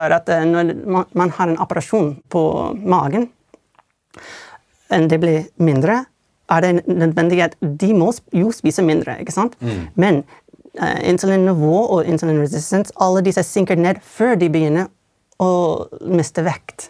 At når man har en operasjon på magen, det blir mindre, det nødvendig at de må jo spise mindre, ikke sant? Men insulinnivå og insulinresistens, alle disse synker ned før de begynner å miste vekt.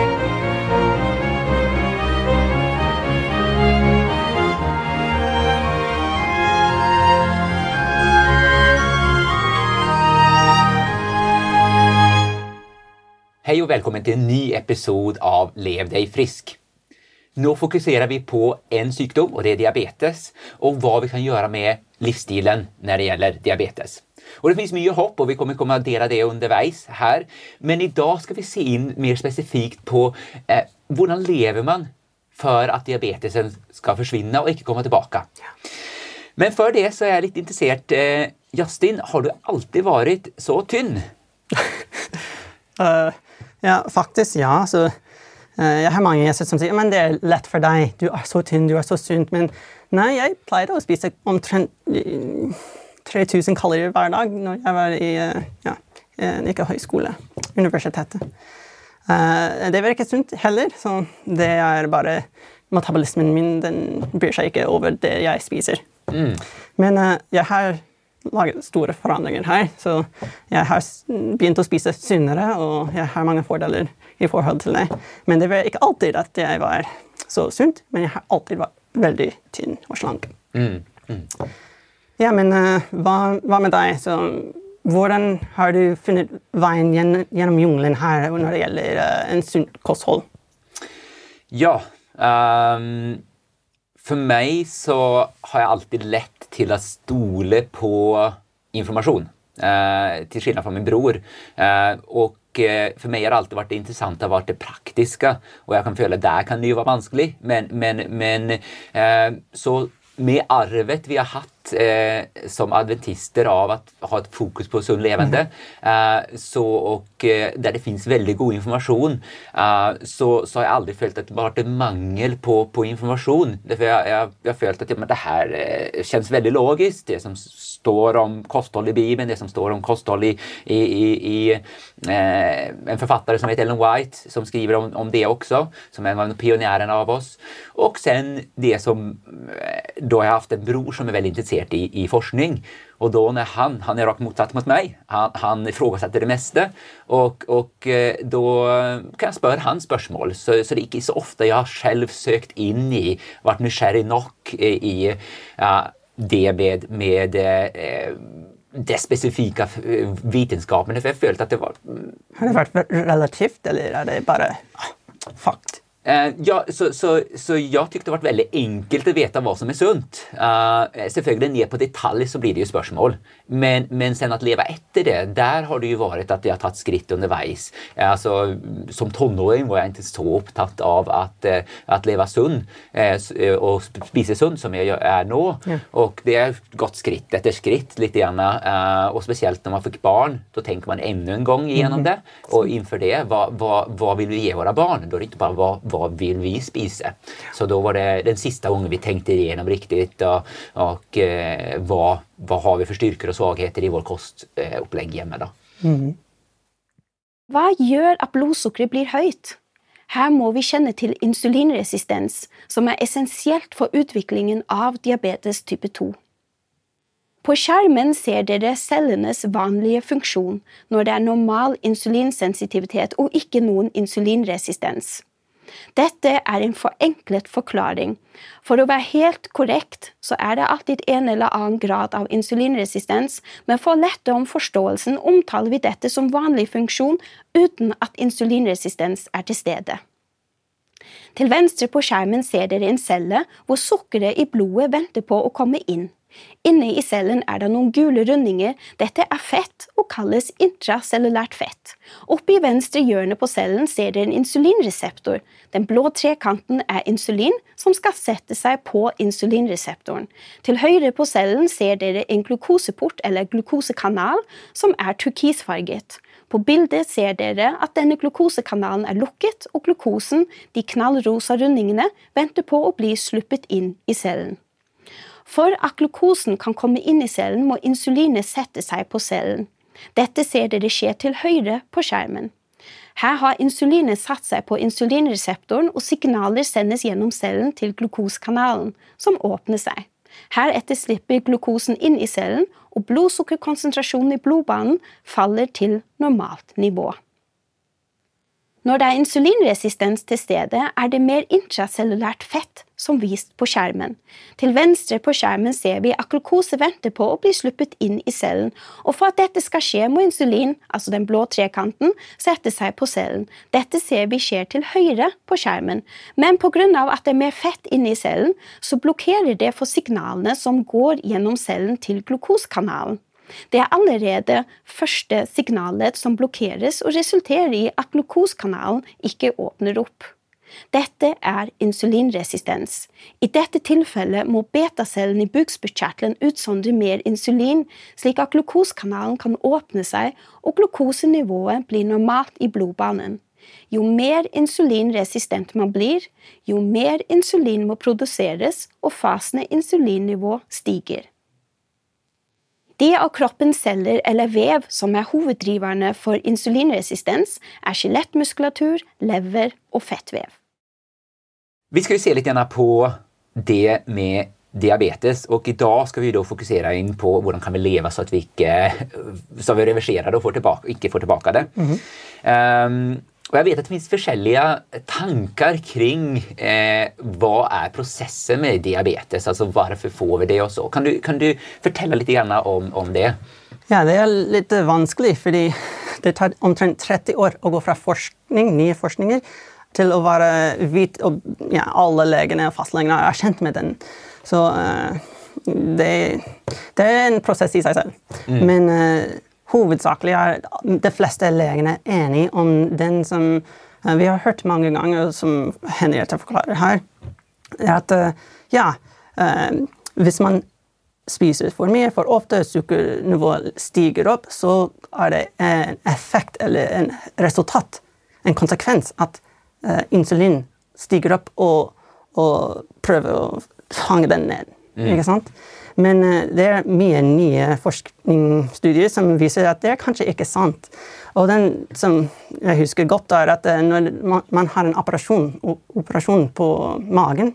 Hej och välkommen till en ny episod av Lev dig frisk. Nu fokuserar vi på en sjukdom och det är diabetes och vad vi kan göra med livsstilen när det gäller diabetes. Och det finns mycket hopp och vi kommer komma att dela det underveis här. Men idag ska vi se in mer specifikt på hur lever man för att diabetesen ska försvinna och inte komma tillbaka. Men för det så är jag lite intresserad. Justin, har du alltid varit så tynn? Ja, faktisk ja. Så, jeg har mange gjester som sier, men det er lett for deg. Du er så tynn, du er så sunt. Men nei, jeg pleide å spise omtrent 3000 kalorier hver dag når jeg var ikke høyskole, universitetet. Det var ikke sunt heller, så det er bare metabolismen min, den bryr seg ikke over det jeg spiser. Men jeg har laget store forandringer her, så jeg har begynt å spise sunnere, og jeg har mange fordeler i forhold til det. Men det var ikke alltid at jeg var så sunt, men jeg har alltid vært veldig tynn og slank. Ja, men hva med deg? Så, hvordan har du funnet veien gjennom jungelen her når det gjelder en sunt kosthold? Ja, för mig så har jag alltid lätt till att stole på information. Till skillnad från min bror. Och för mig har det alltid varit det intressanta varit det praktiska. Och jag kan följa där kan det ju vara vanskligt. Men så med arvet vi har haft som adventister av att ha ett fokus på sund levande och där det finns väldigt god information så har jag aldrig följt att det varit en mangel på information. Därför jag har följt att men det här känns väldigt logiskt, det som står om kosthåll i Bibeln, det som står om kosthåll i en författare som heter Ellen White som skriver om det också, som är en av pionjärerna av oss. Och sen det som då har jag haft en bror som är väldigt intresserad i forskning. Och då när han är rakt motsatt mot mig. Han ifrågasätter det mesta. Och då kan jag spöra hans spörsmål. Så det är inte så ofta jag själv sökt in i, varit nysgjerrig nog i det med det specifika vetenskapen. För jag följt att det var... Har det varit relativt eller är det bara fakt? Ja, så jag tyckte det var väldigt enkelt att veta vad som är sunt. Selvfølgelig ner på detalj så blir det ju spörsmål. Men sen att leva efter det, där har det ju varit att jag har tagit skritt underveis. Alltså, som tonåring var jag inte så upptatt av att leva sund och spisa sund som jag är nu. Och det har gått skritt efter skritt lite grann. Och speciellt när man fick barn, då tänker man ännu en gång igenom det. Och inför det, vad vill vi ge våra barn? Då är det inte bara vad vill vi spisa? Så då var det den sista gången vi tänkte igenom riktigt och vad har vi för styrkor och svagheter i vår kostupplägg hemma då. Hva gjør at blodsukkeret blir høyt? Her må vi kjenne til insulinresistens, som er essensielt for utviklingen av diabetes type 2. På skjermen ser dere cellenes vanlige funksjon når det er normal insulinsensitivitet og ikke noen insulinresistens. Dette er en forenklet forklaring. For å være helt korrekt, så er det alltid en eller annen grad av insulinresistens, men for å lette om forståelsen omtaler vi dette som vanlig funksjon uten at insulinresistens er til stede. Til venstre på skjermen ser dere en celle hvor sukkeret i blodet venter på å komme inn. Inne i cellen er det noen gule rundinger. Dette er fett og kalles intracellulært fett. Oppe i venstre hjørne på cellen ser dere en insulinreseptor. Den blå trekanten er insulin som skal sette seg på insulinreseptoren. Til høyre på cellen ser dere en glukoseport eller glukosekanal som er turkisfarget. På bildet ser dere at denne glukosekanalen er lukket, og glukosen, de knallrosa rundingene, venter på å bli sluppet inn i cellen. For at glukosen kan komme inn i cellen, må insulinet sette seg på cellen. Dette ser dere skje til høyre på skjermen. Her har insulinet satt seg på insulinreseptoren, og signaler sendes gjennom cellen til glukoskanalen, som åpner seg. Heretter slipper glukosen inn i cellen, og blodsukkerkonsentrasjonen i blodbanen faller til normalt nivå. Når det er insulinresistens til stede, er det mer intracellulært fett, som vist på skjermen. Til venstre på skjermen ser vi at glukose venter på å bli sluppet inn i cellen, og for at dette skal skje må insulin, altså den blå trekanten, sette seg på cellen. Dette ser vi skjer til høyre på skjermen, men på grunn av at det er mer fett inne i cellen, så blokkerer det for signalene som går gjennom cellen til glukoskanalen. Det er allerede første signalet som blokkeres og resulterer i at glukoskanalen ikke åpner opp. Dette er insulinresistens. I dette tilfellet må betacellen i bukspyttkjertelen utsondre mer insulin, slik at glukoskanalen kan åpne seg og glukosenivået blir normalt i blodbanen. Jo mer insulinresistent man blir, jo mer insulin må produseres og fasene insulinnivå stiger. Det av kroppens celler eller vev som er hoveddriverne for insulinresistens er skjelettmuskulatur, lever og fettvev. Vi ska ju se lite grann på det med diabetes och idag ska vi då fokusera in på hur kan vi leva så att vi inte så vi reverserar och inte får tillbaka det. Och jag vet att det finns olika tankar kring vad är processen med diabetes, alltså varför får vi det och så. Kan du fortelle lite grann om det? Ja, det er litt vanskelig, fordi det tar omtrent 30 år å gå fra forskning, nye forskninger, til å være vit, og ja, alle legene og fastlegene er kjent med den. Så det er en prosess i seg selv. Men hovedsakelig er de fleste legene enige om den som vi har hørt mange ganger, som Henriette forklarer her, er at hvis man spiser for mye, for ofte sukkernivået stiger opp, så er det en effekt eller en resultat, en konsekvens at insulin stiger opp og prøver å fange den ned, ikke sant? Men det er mye nye forskningsstudier som viser at det er kanskje ikke sant. Og den som jeg husker godt er at når man har en operasjon på magen,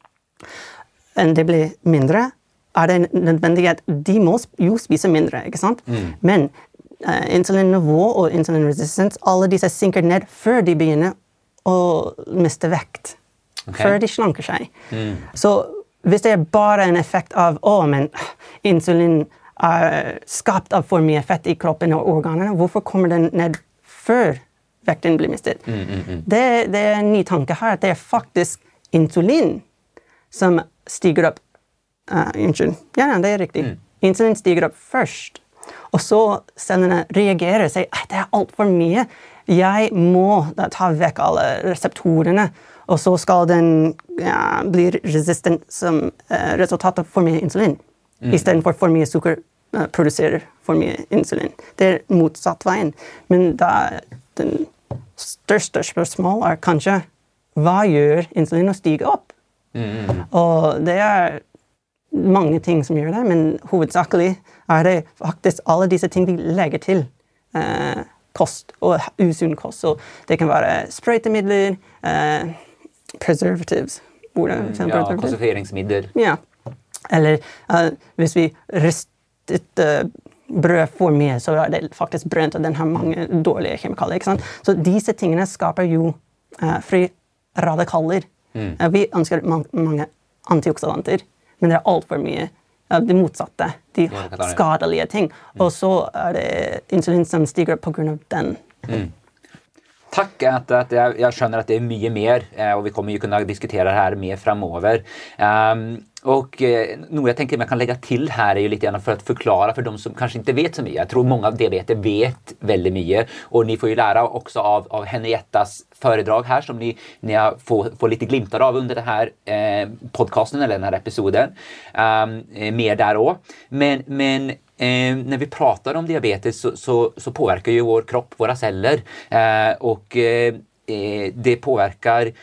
enn det blir mindre, er det nødvendig at de må jo spise mindre, ikke sant? Men insulinnivå og insulinresistens, alle disse synker ned før de begynner å miste vekt, før de slanker seg. Så hvis det er bare en effekt av, men insulin er skapt av for mye fett i kroppen og organene, hvorfor kommer den ned før vekten blir mistet? Det er en ny tanke her, at det er faktisk insulin som stiger opp. Unnskyld. Ja, det er riktig. Insulin stiger opp først, og så cellene reagerer og sier, det er alt for mye. Jeg må ta vekk alle reseptorene, og så skal den bli resistent som resultat av for mye insulin. I stedet for mye sukker produserer for mye insulin. Det er motsatt veien. Men den største spørsmål er kanskje, hva gjør insulin å stige opp? Og det er mange ting som gjør det, men hovedsakelig er det faktisk alle disse ting vi legger til kost og usunn kost. Så det kan være sprøytemidler, preservatives. Konserveringsmidler. Ja. Eller hvis vi ristet brød for mye, så er det faktisk brønt, og den har mange dårlige kjemikalier, ikke sant? Så disse tingene skaper jo fri radikaler. Vi ønsker mange antioksidanter, men det er alt for mye det motsatte, de skadelige ting. Og så er det insulin som stiger på grunn av den. Tack att jag känner att det är mycket mer och vi kommer ju kunna diskutera det här mer framöver. Och nog jag tänker att man kan lägga till här är ju lite grann för att förklara för de som kanske inte vet så mycket. Jag tror många av diabetes vet väldigt mycket och ni får ju lära också av Henriettas föredrag här som ni får lite glimtar av under det här podcasten eller den här episoden. Mer där då. Men när vi pratar om diabetes så påverkar ju vår kropp, våra celler och det påverkar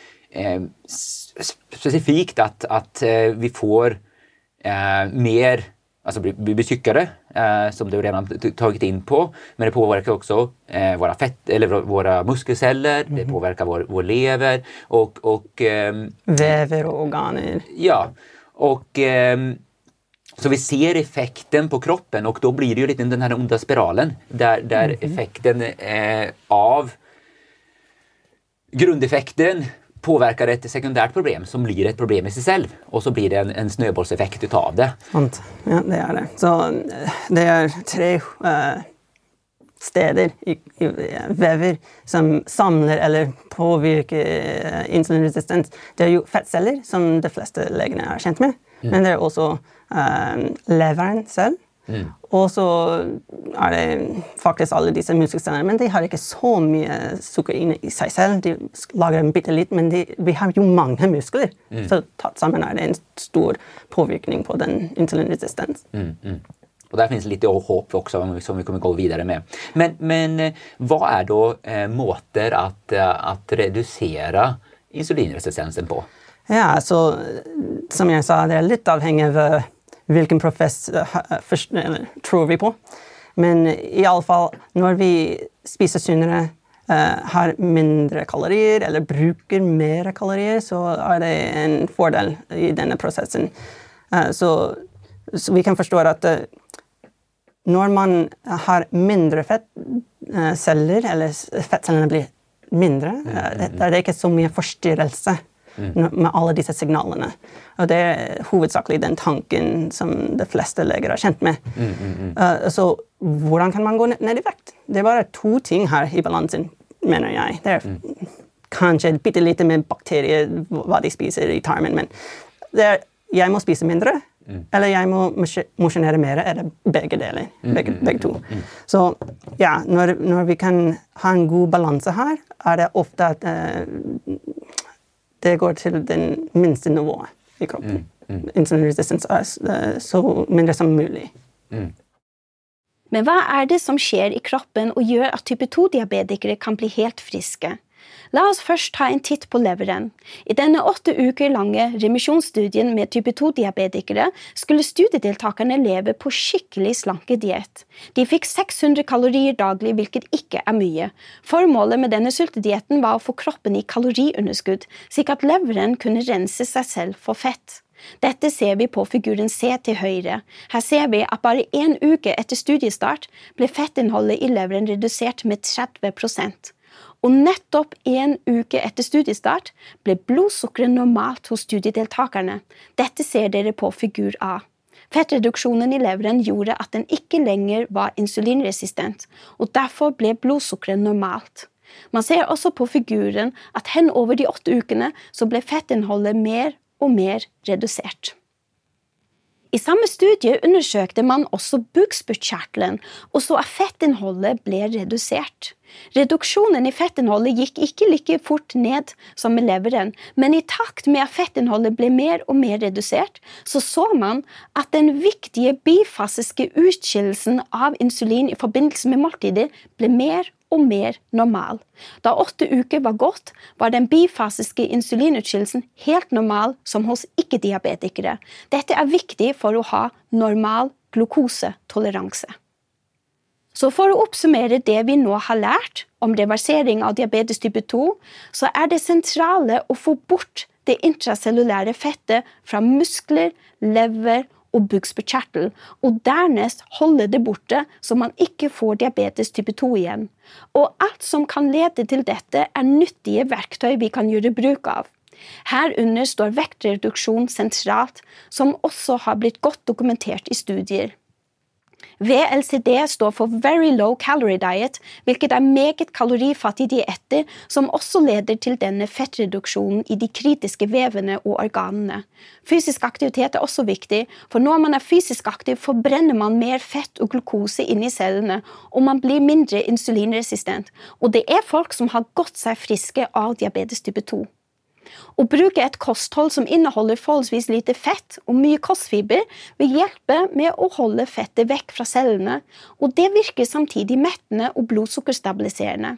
specifikt att vi får mer, alltså vi blir tyckare, som du redan tagit in på, men det påverkar också våra fett eller våra muskelceller, det påverkar vår lever och väver och organer. Ja, och så vi ser effekten på kroppen och då blir det ju lite den här onda spiralen där effekten av grundeffekten påverkar ett sekundärt problem som blir ett problem i sig själv och så blir det en snöbollseffekt utav det. Sant. Ja, det är det. Så det är 3 städer i väver som samlar eller påverkar insulinresistens. Det är ju fettceller som de flesta läkarna har känt med, men det är också leveren selv. Og så er det faktisk alle disse muskelcellerna, men de har ikke så mye sukker inne i seg selv. De lager en bitte litt, men vi har jo mange muskler. Så tatt sammen er det en stor påvirkning på den insulinresistens. Och där finns lite hopp också som vi kommer gå vidare med. Men vad är då måter att reducera insulinresistensen på? Ja, så som jeg sa, det er litt avhengig av hvilken professor tror vi på. Men i alle fall, når vi spiser sunnere, har mindre kalorier, eller bruker mer kalorier, så er det en fordel i denne prosessen. Så vi kan forstå at når man har mindre fettceller, eller fettcellene blir mindre, er det ikke så mye forstyrrelse med alle disse signalene. Og det er hovedsakelig den tanken som de fleste leger har kjent med. Så hvordan kan man gå ned i vekt? Det er bare 2 ting her i balansen, mener jeg. Det er kanskje bitte lite med bakterier, hva de spiser i tarmen, men det er, jeg må spise mindre, eller jeg må mosjonere mer, eller begge deler, begge 2. Så ja, når vi kan ha en god balanse her, er det ofte at det går til den minste nivået i kroppen. Insulinresistens er så mindre som mulig. Men hva er det som skjer i kroppen og gjør at type 2-diabetikere kan bli helt friske? La oss først ta en titt på leveren. I denne 8 uker lange remisjonsstudien med type 2-diabetikere skulle studiedeltakerne leve på skikkelig slanke diett. De fikk 600 kalorier daglig, hvilket ikke er mye. Formålet med denne sultedietten var å få kroppen i kaloriunderskudd, slik at leveren kunne rense seg selv for fett. Dette ser vi på figuren C til høyre. Her ser vi at bare 1 uke etter studiestart ble fettinnholdet i leveren redusert med 30%. Og nettopp 1 uke etter studiestart ble blodsukkeret normalt hos studiedeltakerne. Dette ser dere på figur A. Fettreduksjonen i leveren gjorde at den ikke lenger var insulinresistent, og derfor ble blodsukkeret normalt. Man ser også på figuren at hen over de 8 ukene så ble fettinnholdet mer og mer redusert. I samme studie undersøkte man også bukspyttkjertelen, og så at fettinnholdet ble redusert. Reduksjonen i fettinnholdet gikk ikke like fort ned som med leveren, men i takt med at fettinnholdet ble mer og mer redusert, så man at den viktige bifasiske utskillelsen av insulin i forbindelse med måltidet ble mer og mer normal. Da 8 uker var gått, var den bifasiske insulinutskillelsen helt normal som hos ikke-diabetikere. Dette er viktig for å ha normal glukosetoleranse. Så for å oppsummere det vi nå har lært om reversering av diabetes type 2, så er det sentrale å få bort det intracellulære fettet fra muskler, lever og bukspyttkjertel, og dernest holde det borte så man ikke får diabetes type 2 igjen. Og alt som kan lede til dette er nyttige verktøy vi kan gjøre bruk av. Herunder står vektreduksjon sentralt, som også har blitt godt dokumentert i studier. VLCD står for Very Low Calorie Diet, hvilket er meget kalorifattig dietter som også leder til denne fettreduksjonen i de kritiske vevene og organene. Fysisk aktivitet er også viktig, for når man er fysisk aktiv forbrenner man mer fett og glukose inn i cellene, og man blir mindre insulinresistent. Og det er folk som har gått seg friske av diabetes type 2. Å bruke et kosthold som inneholder forholdsvis lite fett og mye kostfiber vil hjelpe med å holde fettet vekk fra cellene, og det virker samtidig mettende og blodsukkerstabiliserende.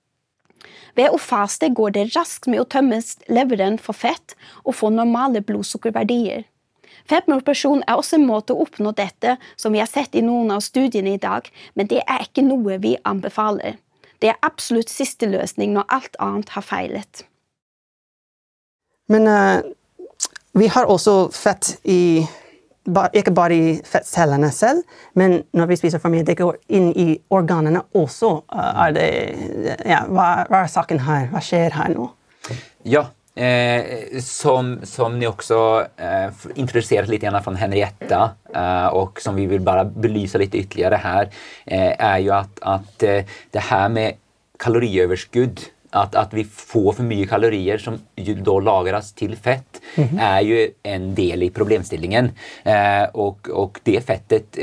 Ved å faste går det raskt med å tømme leveren for fett og få normale blodsukkerverdier. Fedmeoperasjon også en måte å oppnå dette, som vi har sett i noen av studiene i dag, men det ikke noe vi anbefaler. Det absolutt siste løsning når alt annet har feilet. Men vi har også fett ikke bare i fettcellene selv, men når vi spiser for mye, det går inn i organene også. Hva saken her? Hva skjer her nå? Ja, som ni också introducerat lite grann från Henrietta och som vi vill bara belysa lite ytterligare här är ju att det här med kaloriöverskudd, att vi får för mycket kalorier som ju då lagras till fett är ju en del i problemstillingen och det fettet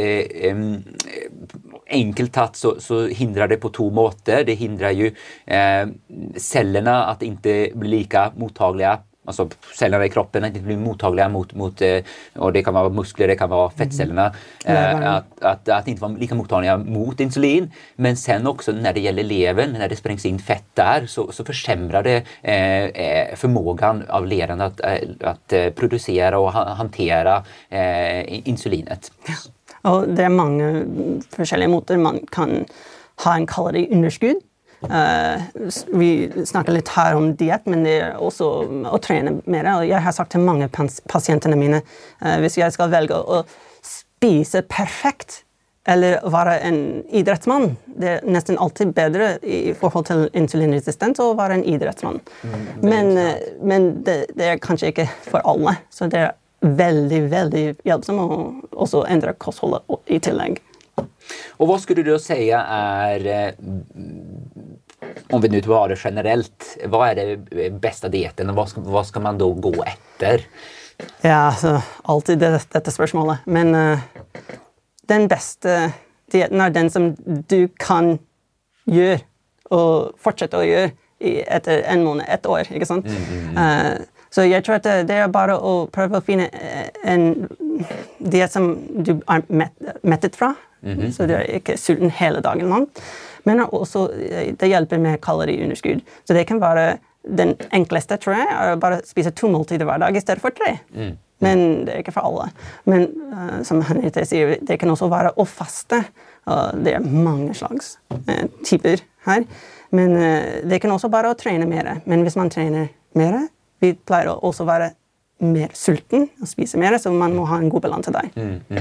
enkelt tatt så hindrar det på 2 måter. Det hindrar ju cellerna att inte bli lika mottagliga, alltså cellerna i kroppen inte blir mottagliga mot och det kan vara muskler, det kan vara fettcellerna att inte vara lika mottagliga mot insulin, men sen också när det gäller levern, när det sprängs in fett där så försämrar det förmågan av levern att producera och hantera insulinet. Og det mange forskjellige måter man kan ha en kaloriunderskudd. Vi snakker litt her om diet, men det også å trene mer. Og jeg har sagt til mange pasientene mine, hvis jeg skal velge å spise perfekt eller være en idrettsmann, det nesten alltid bedre i forhold til insulinresistens å være en idrettsmann. Men det kanskje ikke for alle, så det veldig, veldig hjelpsomt å også endre kostholdet i tillegg. Och vad skulle du då säga är, om vi nu tar det generellt, vad är det bästa dieten och vad ska man då gå efter? Ja, så alltid dette spørsmålet. Men den beste dieten den som du kan gjøre og fortsette å gjøre etter en måned, 1 år, ikke sant? Så jeg tror at det bare å prøve å finne en diet som du mettet fra, så du ikke sulten hele dagen lang. Men også, det hjelper med kaloriunderskudd. Så det kan være den enkleste, tror jeg, bare spise 2 måltider hver dag i stedet for 3. Men det ikke for alle. Men som Henriette sier, det kan også være å faste. Det mange slags typer her. Men det kan også bare å trene mer. Men hvis man trener mer, vi pleier å også være mer sulten og spise mer, så man må ha en god balanse der.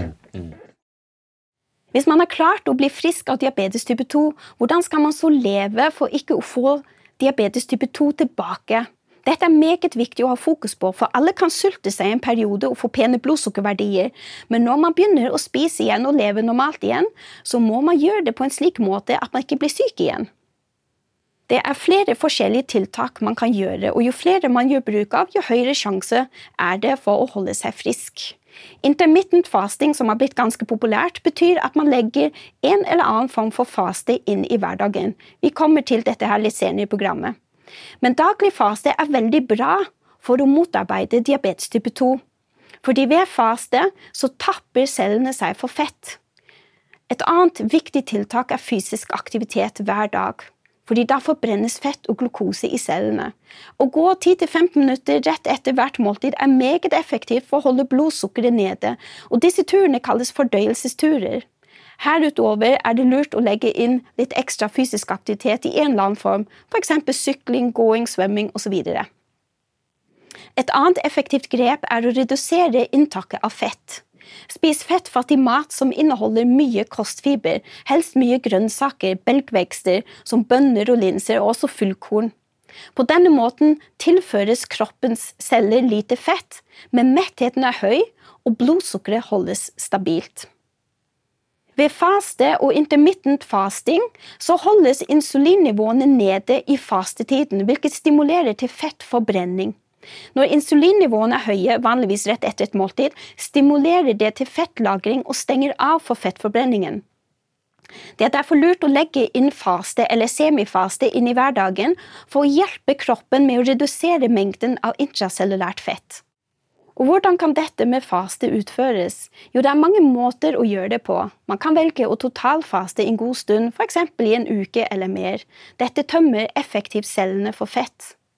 Hvis man har klart å bli frisk av diabetes type 2, hvordan skal man så leve for ikke å få diabetes type 2 tilbake? Dette meget viktig å ha fokus på, for alle kan sulte seg en periode og få pene blodsukkerverdier, men når man begynner å spise igjen og leve normalt igjen, så må man gjøre det på en slik måte at man ikke blir syk igjen. Det flere forskjellige tiltak man kan gjøre, og jo flere man gjør bruk av, jo høyere sjanse det for å holde seg frisk. Intermittent fasting, som har blitt ganske populært, betyr at man legger en eller annen form for faste inn i hverdagen. Vi kommer til dette her litt senere i programmet. Men daglig faste veldig bra for å motarbeide diabetes type 2. Fordi ved faste så tapper cellene seg for fett. Et annet viktig tiltak fysisk aktivitet hver dag. Fordi da forbrennes fett og glukose i cellene. Å gå 10-15 minutter rett etter hvert måltid meget effektivt for å holde blodsukkeret nede, og disse turene kalles fordøyelsesturer. Herutover det lurt å legge inn litt ekstra fysisk aktivitet i en eller annen form, for eksempel sykling, gåing, svømming osv. Et annet effektivt grep å redusere inntaket av fett. Spis fettfattig mat som inneholder mye kostfiber, helst mye grønnsaker, belgvekster som bønner og linser og også fullkorn. På denne måten tilføres kroppens celler lite fett, men mettheten høy og blodsukkeret holdes stabilt. Ved faste og intermittent fasting så holdes insulinnivåene nede i fastetiden, hvilket stimulerer til fettforbrenning. Når insulinnivåene høye, vanligvis rett etter et måltid, stimulerer det til fettlagring og stenger av for fettforbrenningen. Det derfor lurt å legge inn faste eller semifaste inn i hverdagen for å hjelpe kroppen med å redusere mengden av intracellulært fett. Og hvordan kan dette med faste utføres? Jo, det mange måter å gjøre det på. Man kan velge å totalfaste en god stund, for eksempel i en uke eller mer. Dette tømmer effektivt cellene for fett.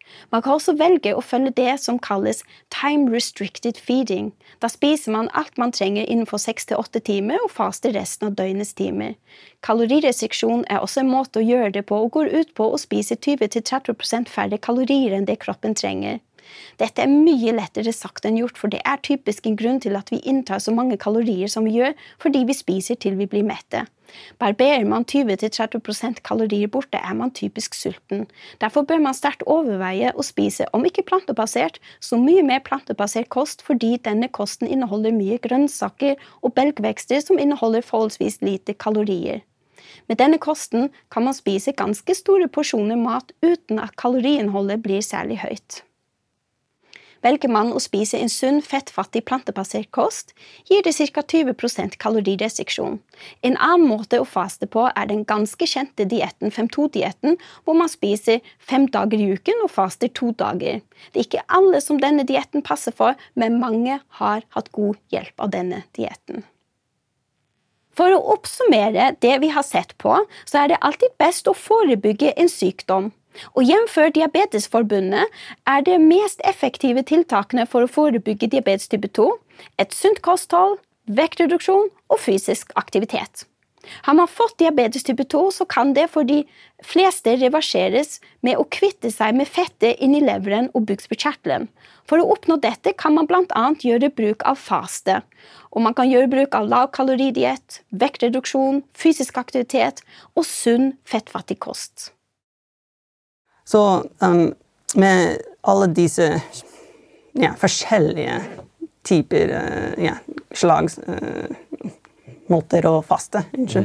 Man kan også velge å følge det som kalles time-restricted feeding. Da spiser man alt man trenger innenfor 6-8 timer og faster resten av døgnets timer. Kalorirestriksjon også en måte å gjøre det på og går ut på å spise 20-30% færre kalorier enn det kroppen trenger. Dette mye lettere sagt enn gjort, for det typisk en grunn til at vi inntar så mange kalorier som vi gjør, fordi vi spiser til vi blir mette. Barberer man 20-30% kalorier borte, man typisk sulten. Derfor bør man sterkt overveie å spise, om ikke plantebasert, så mye mer plantebasert kost, fordi denne kosten inneholder mye grønnsaker og belgvekster som inneholder forholdsvis lite kalorier. Med denne kosten kan man spise ganske store porsjoner mat uten at kaloriinnholdet blir særlig høyt. Velger man å spise en sunn, fettfattig plantebasert kost, gir det ca. 20% kalorirestriksjon. En annen måte å faste på den ganske kjente dietten 5-2-dietten, hvor man spiser 5 dager i uken og faster 2 dager. Det ikke alle som denne dietten passer for, men mange har hatt god hjelp av denne dietten. For å oppsummere det vi har sett på, så det alltid best å forebygge en sykdom. Og jevnfør Diabetesforbundet det mest effektive tiltakene for å forebygge diabetes type 2 et sunt kosthold, vektreduksjon og fysisk aktivitet. Har man fått diabetes type 2, så kan det for de fleste reverseres med å kvitte seg med fettet inn i leveren og bukspyttkjertelen. For å oppnå dette kan man blant annet gjøre bruk av faste. Og man kan gjøre bruk av lavkaloridiett, vektreduksjon, fysisk aktivitet og sunn fettfattig kost. Så med alle disse forskjellige typer slags måter å faste,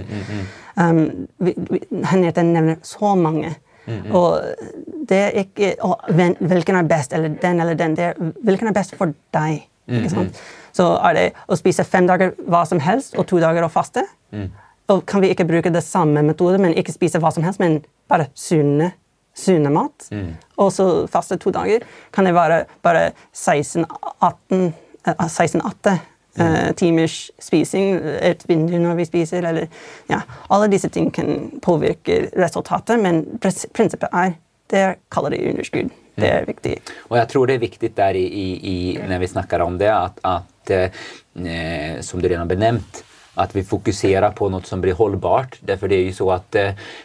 Henriette nevner så mange, og det ikke hvilken best, eller den, hvilken best for deg, ikke sant? Så det å spise 5 dager hva som helst, og 2 dager å faste, og kan vi ikke bruke det samme metode, men ikke spise hva som helst, men bare sunne mat, og så faste 2 dager, kan det være bare 16-18 timers spising, et vindu når vi spiser, eller alle disse ting kan påvirke resultatet, men prinsippet det kaloriunderskudd. Det viktig. Och jag tror det viktigt där när vi snackar om det att som du redan benämnt, att vi fokuserar på något som blir hållbart, därför det ju så att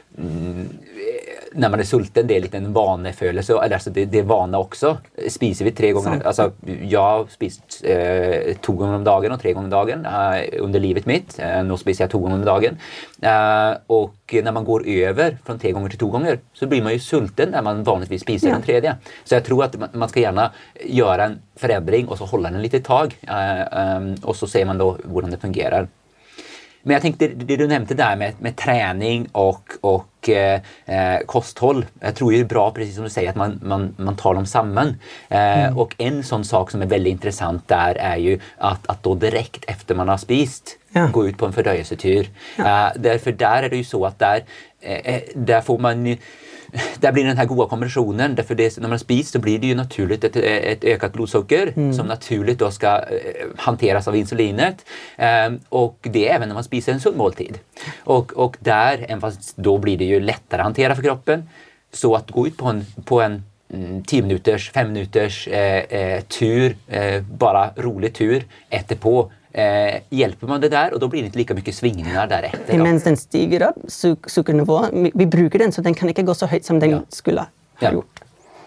när man sulten, det lite en vanefølelse, eller alltså det vana också. Spiser vi 3 gånger, alltså jag har spist 2 gånger om dagen och 3 gånger om dagen under livet mitt. Nu spiser jag 2 gånger om dagen. Och när man går över från 3 gånger till 2 gånger så blir man ju sulten när man vanligtvis spiser den tredje. Så jag tror att man ska gärna göra en förändring och så hålla den lite tag. Och så ser man då hur det fungerar. Men jag tänkte det du nämnde där med träning och kosthåll. Jag tror det är bra, precis som du säger, att man tar dem samman. Och en sån sak som är väldigt intressant där är ju att då direkt efter man har spist gå ut på en fördöjelsetur. Därför där är det ju så att där får man där blir den här goda kombinationen, därför det, när man spiser så blir det ju naturligt ett ökat blodsocker som naturligt då ska hanteras av insulinet, och det även när man spiser en sund måltid. Och där, även fast då blir det ju lättare att hantera för kroppen, så att gå ut på en 10 minuters, 5 minuters tur, bara rolig tur, etterpå hjälper man det där, och då blir det inte lika mycket svingningar därefter. Mens den stiger upp, sukkernivået, vi bruker den, så den kan ikke gå så høyt som den skulle ha gjort.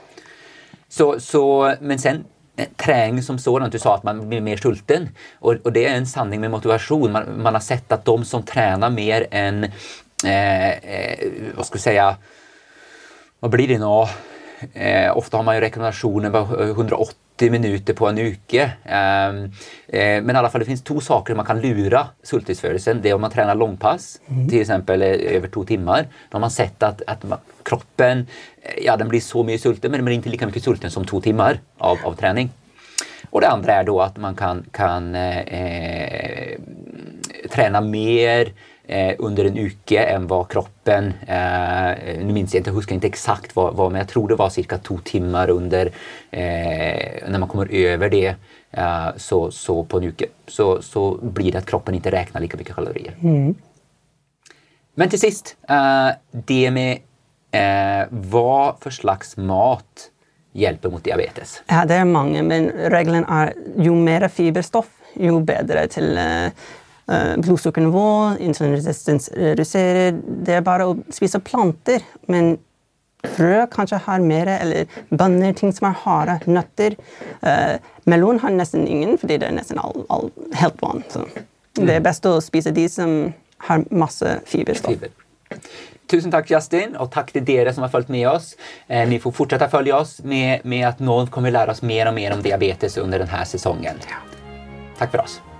Men sen träning som sådan, du sa att man blir mer sulten, och det är en sanning med motivation. Man har sett att de som tränar mer än vad ska jag säga, vad blir det nu? Ofta har man ju rekommendationer på 180 minuter på en uke. Men i alla fall det finns 2 saker man kan lura sultighetsfølelsen. Det är om man tränar långpass, till exempel över 2 timmar. Då har man sett att kroppen, den blir så mycket sulten, men den blir inte lika mycket sulten som 2 timmar av träning. Och det andra är då att man kan träna mer under en uke än vad kroppen, nu minns jag inte, huskar inte exakt vad, men jag tror det var cirka 2 timmar under, när man kommer över det, så på en uke, så blir det att kroppen inte räknar lika mycket kalorier. Men till sist, det med vad för slags mat hjälper mot diabetes? Ja, det mange, men regelen jo mer fiberstoff, jo bedre til blodsukkernivå, insulinresistens reduserer. Det bare å spise planter, men frø kanskje har mer, eller bønner, ting som harde, nøtter. Melon har nesten ingen, fordi det nesten helt vann. Så det best å spise de som har masse fiberstoff. Tusen tack Justin, och tack till dere som har följt med oss. Ni får fortsätta följa oss med att någon kommer lära oss mer och mer om diabetes under den här säsongen. Tack för oss.